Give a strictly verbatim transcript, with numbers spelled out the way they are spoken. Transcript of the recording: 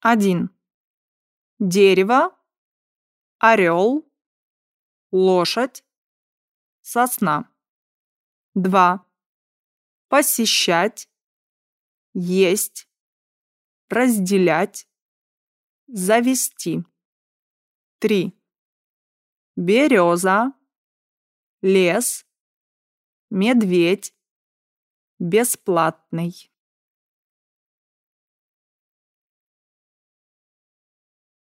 один. Дерево, орел, лошадь, сосна. два. Посещать, есть, разделять, завести. три. Береза, лес, медведь, бесплатный.